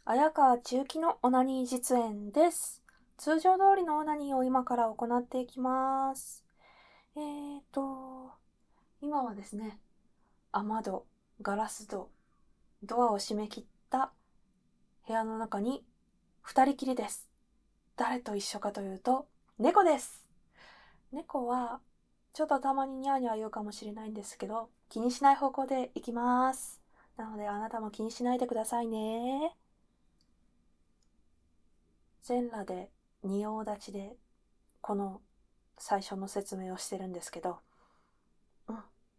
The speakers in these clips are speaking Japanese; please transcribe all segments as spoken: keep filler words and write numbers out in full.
綾川千雪のオナニー実演です。通常通りのオナニーを今から行っていきます。えーと、今はですね、雨戸、ガラス戸、ドアを閉め切った部屋の中に二人きりです。誰と一緒かというと、猫です。猫は、ちょっとたまにニャーニャー言うかもしれないんですけど、気にしない方向でいきます。なのであなたも気にしないでくださいね。全裸で仁王立ちでこの最初の説明をしてるんですけど、うん、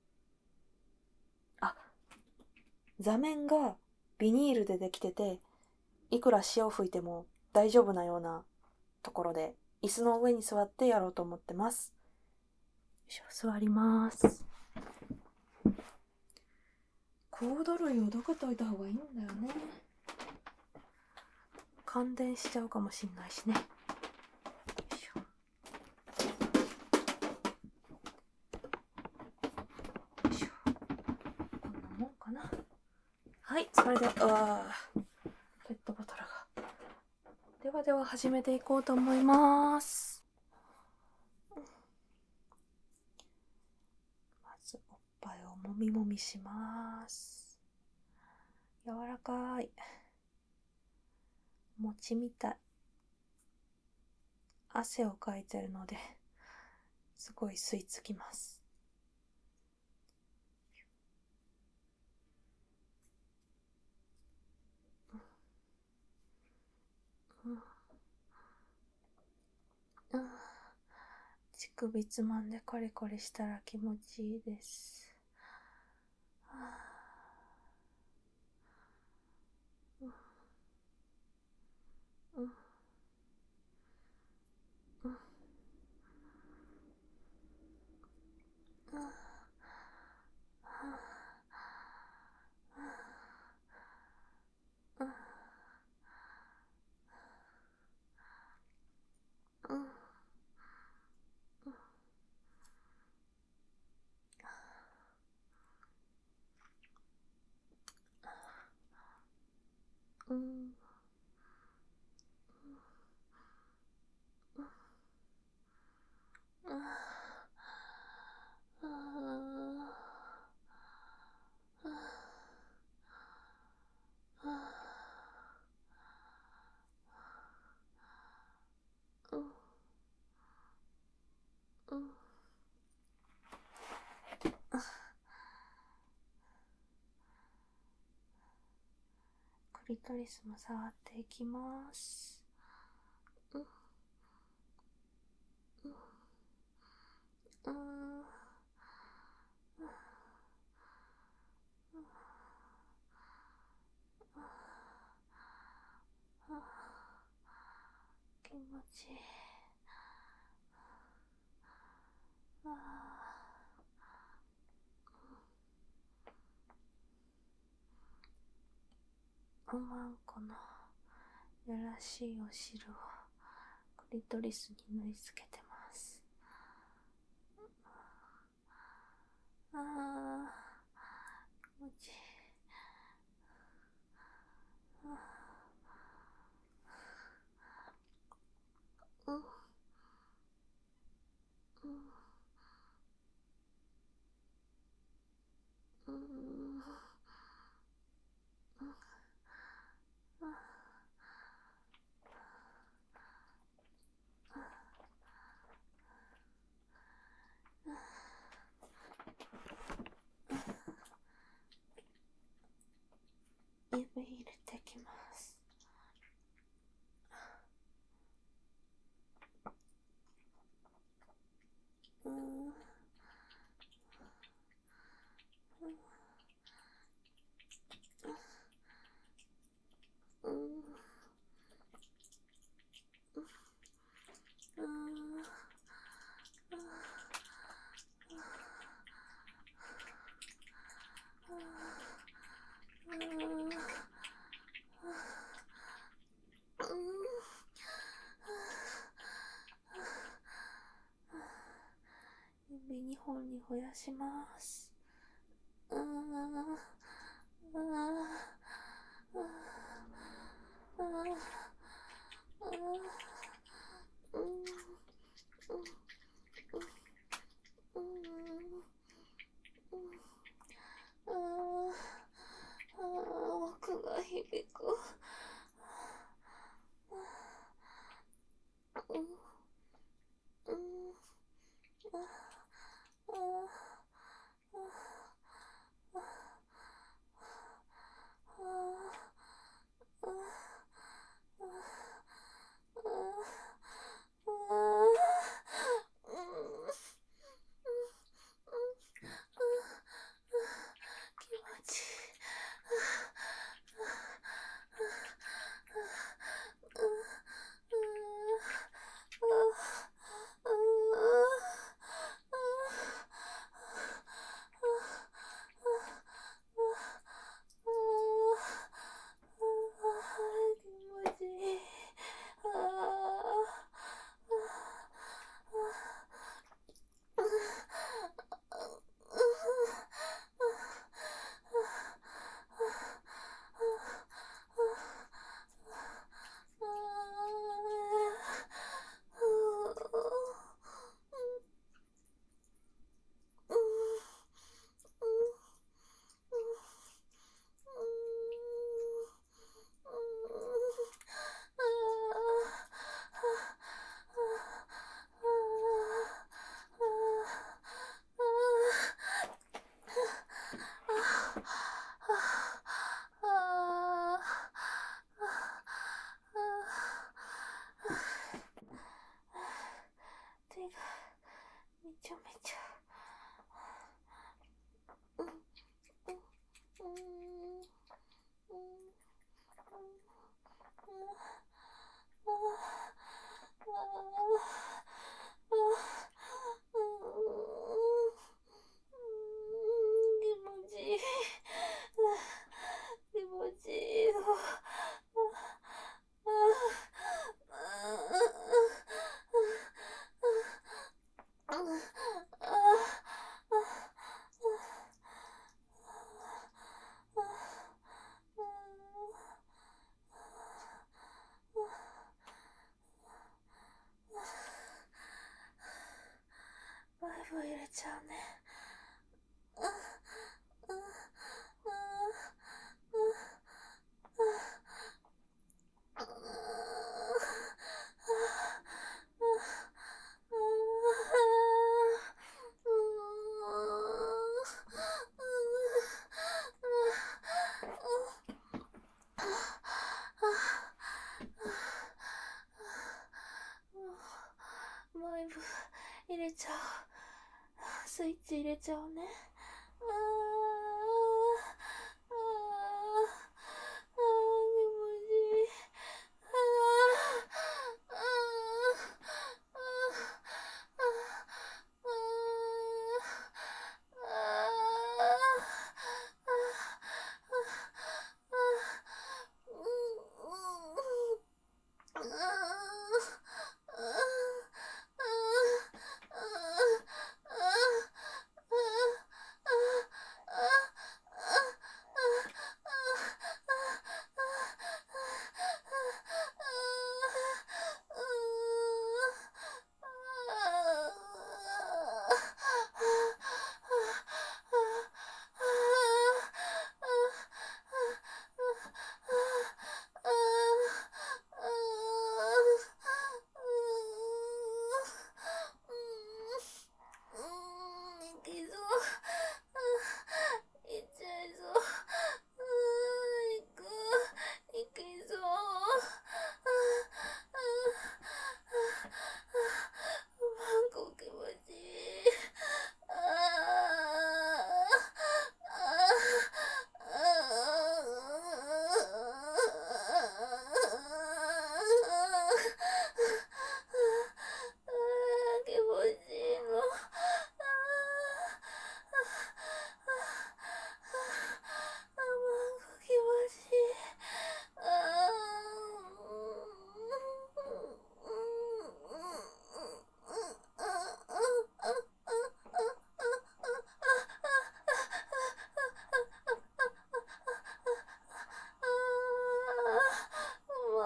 あ、座面がビニールでできてて、いくら潮吹いても大丈夫なようなところで、椅子の上に座ってやろうと思ってます。よいしょ、座ります。コード類をどけといた方がいいんだよね。感電しちゃうかもしんないしね。よいしょ。よいしょ。こんなもんかな。はい、それで、うわー、ペットボトルが。ではでは始めていこうと思います。まずおっぱいをもみもみします。柔らかい。餅みたい。汗をかいてるのですごい吸い付きます。うんうんうん、乳首つまんでコリコリしたら気持ちいいです。うんうんうんうんうんうんうんクリトリスも触っていきます。うんうん気持ちいい。おまんこのやらしいお汁をクリトリスに縫い付けてます。あー、気持ちいい。うんうんうん指入れてきます。うんうんうん指にほんにほやします。うんうん奥が響く。めちゃめちゃうんうんバイブ入れちゃうね。バイブ入れちゃう。スイッチ入れちゃうね。あーあーあー気持ちいい。あーあーあ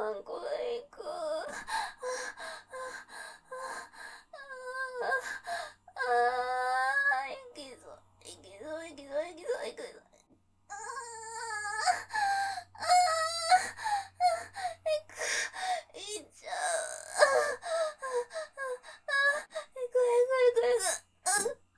んこへ行く。ああ、行きそう、行きそう、行きそう、行きそう、行きそう。ああ、行く、行っちゃう。行く、行く、行く、行く。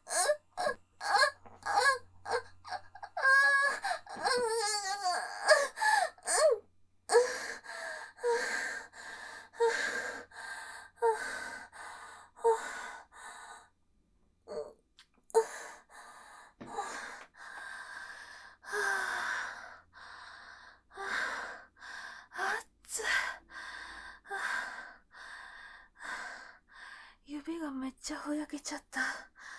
指がめっちゃふやけちゃった。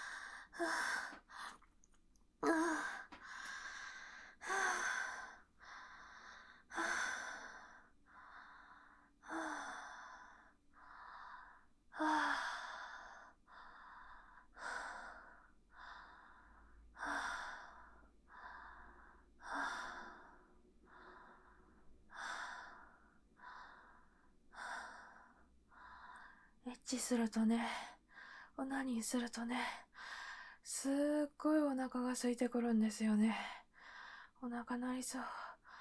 エッチするとね、オナニーするとね、すっごいお腹が空いてくるんですよね。お腹鳴りそう。は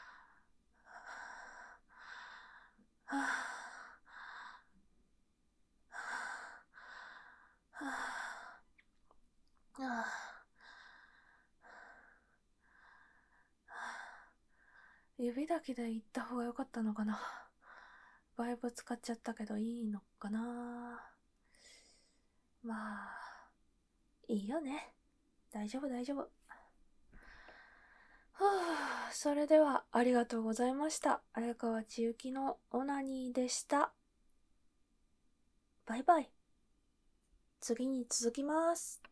あはあはあ、指だけで行った方が良かったのかな。バイブ使っちゃったけどいいのかな。まあいいよね。大丈夫大丈夫。はあ、それではありがとうございました。綾川千雪のオナニーでした。バイバイ。次に続きます。